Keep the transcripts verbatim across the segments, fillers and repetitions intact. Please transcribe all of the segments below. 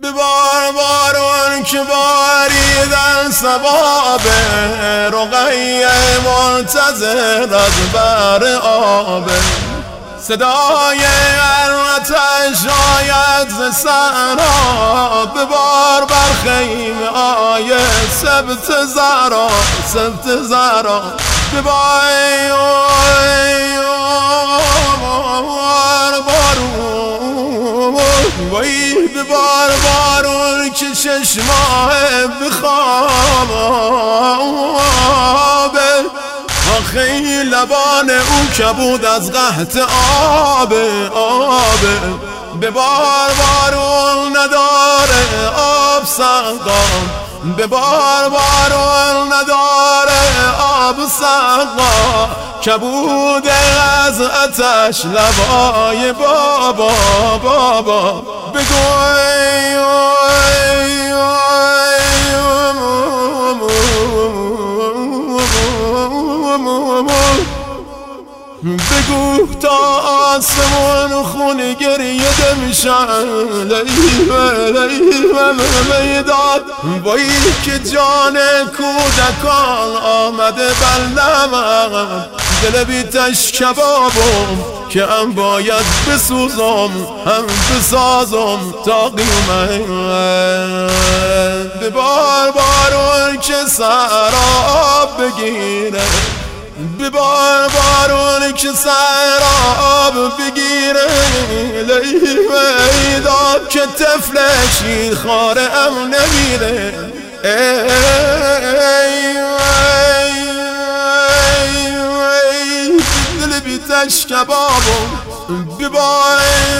ببار بارون که باریدن ثواب رقیه منتظر از بر آب صدای الرتش آید ز صحرا ببار بر خیمه آیه سبت زهرا سبت زهرا ببار بارون وای ببار بارون که چشماه بخوابه آخه لبان او کبود از قحط آب آب ببار بارون نداره آب سقام ببار بارون نداره آب سقا کبود از آتش لبای بابا بابا بگوی بگو تا آسمون خون گریه دمشن لیوه لیوه میداد وای که جان کودکان آمده بلدم دل بیتش کبابم که هم باید بسوزم هم بسازم تا قیمت ببار بارون که سراب بگیره ببار بارون که سراب بگیره لیوه داد که طفل شیر خاره ام نمیره ای دل بیتش کبابم ببار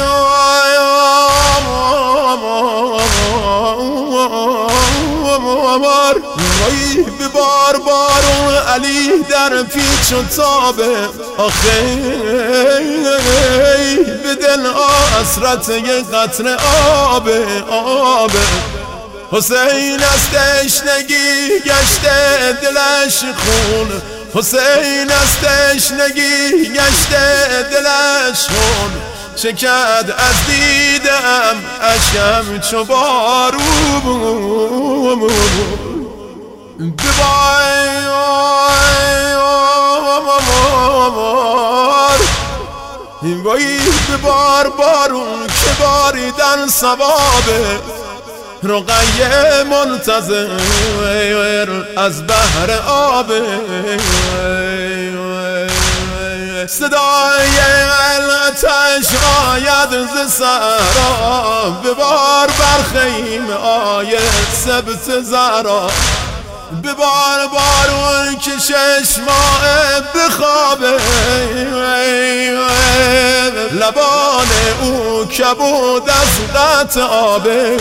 وای ببار بارون علی در پیچ و تابه آخه به دل حسرت یک قطره آب آب حسین از تشنگی گشته دلش خون حسین از تشنگی گشته دلش خون چکد از دیدم اشکم چو بارون ببار وای ببار بارون که باریدن ثوابه رقیه منتظر از بحر آب صدای الرتش آید ز صحرا ببار بر خیمه آیه سبت زهرا ببار بارون که چشماه بخوابه لبان او کبود از قطع آبه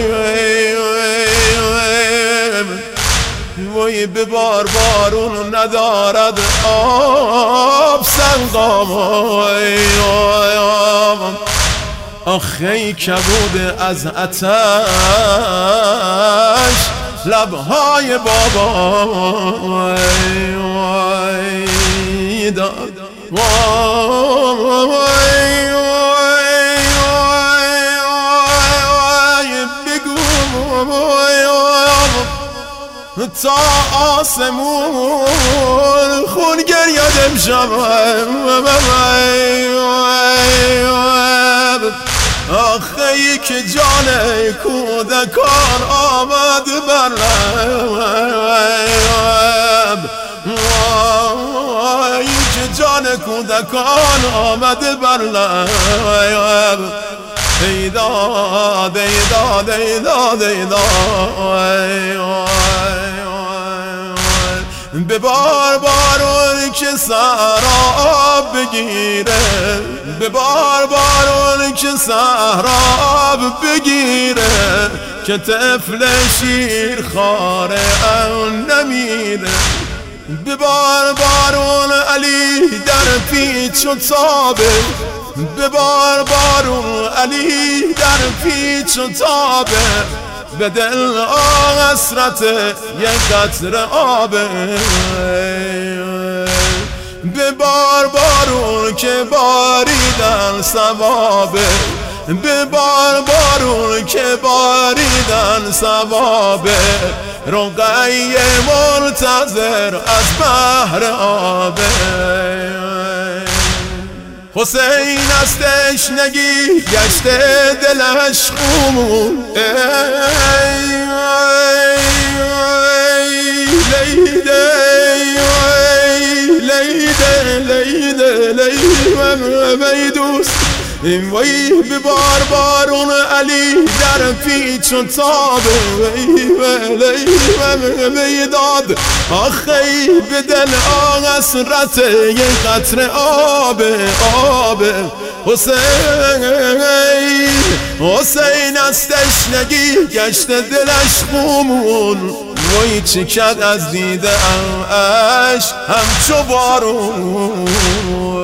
وای ببار بارون ندارد آب سقام آخه کبود از آتش لبهای بابا داد تا آسمون خون گریادم شمم آخه ای که جان کودکان آمد بر لب ای که جان کودکان آمد بر لب ای داد ای داد ای داد ای داد ببار بارون که سراب بگیره ببار بارون که سراب بگیره که طفل شیر خاره ام نمیره ببار بارون علی در پیچ و تابه ببار بارون علی در پیچ و تابه به دل حسرت یک قطره آبه ببار بارون که باریدن ثوابه ببار بارون که باریدن دیدن ثواب رقیه منتظر از بحر آب. حسین از تشنگی گشته دلش خون، لیده لیده لیده لیده دوست این وی به بار بارون علی در پیچ و تابه وی ولی وی داد آخی به دل آغسرت یک قطر آب آب. حسین حسین از تشنگی گشت دلش خون، وی چکد از دیده اش همچو بارون.